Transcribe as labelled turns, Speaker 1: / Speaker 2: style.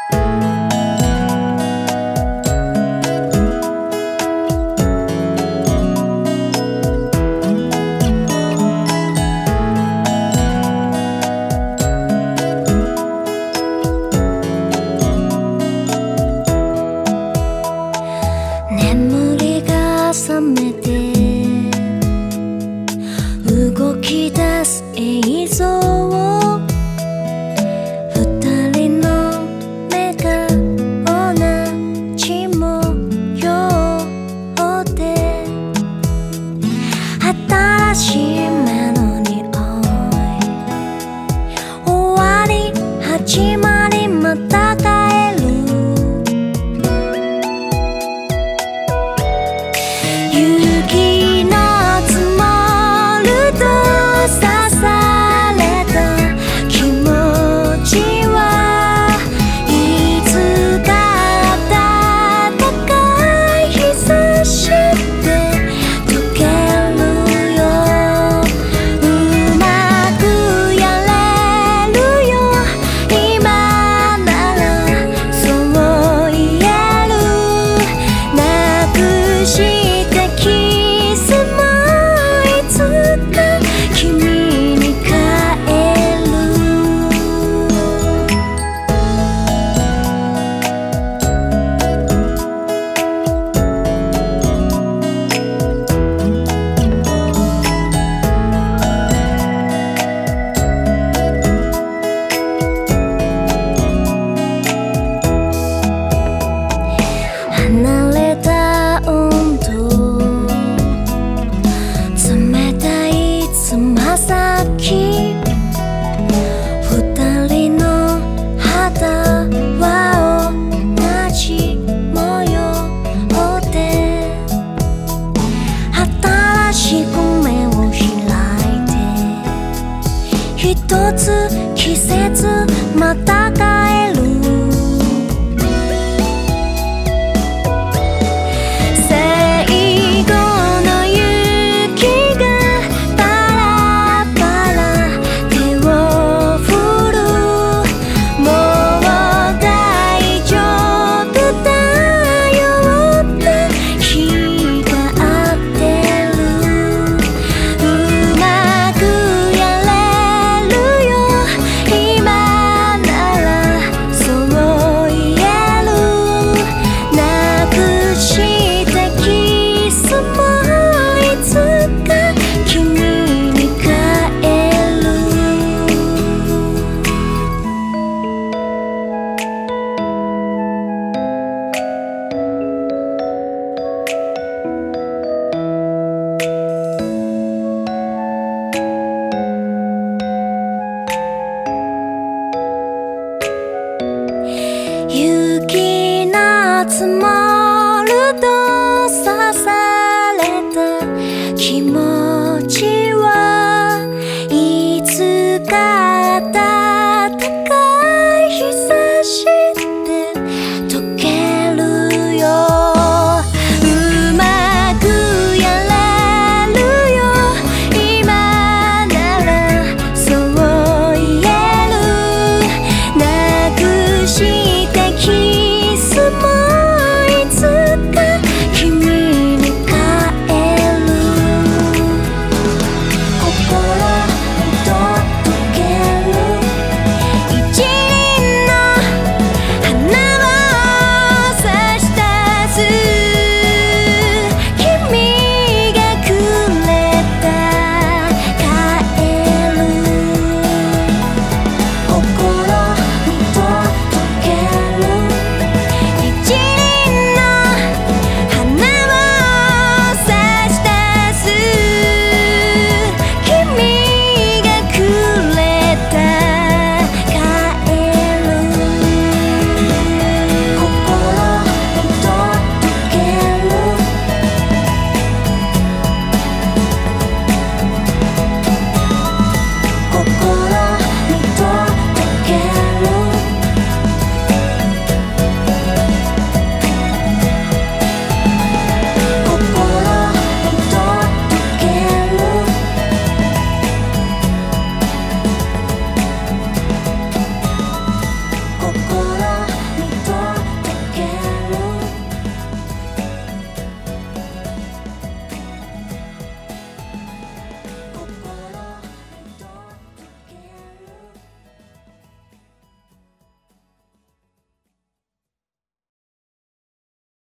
Speaker 1: 眠りが覚めて動き出す映像を二人の目が同じ模様で新しい目の匂い終わり始まりまた帰る雪の積もると刺された気持ちはいつか暖かい日差しで溶けるようまくやれるよ今ならそう言えるなくしてキスもいつか君に帰る離れた温度冷たいつま先二人の肌は同じ模様で新しく目を開いて一つ季節また帰る最後の雪がパラパラ手を振るもう大丈夫だよって日が当てるうまくやれるよ今ならそう言えるなくしてキスもいつか君に帰る雪の積もると刺された気持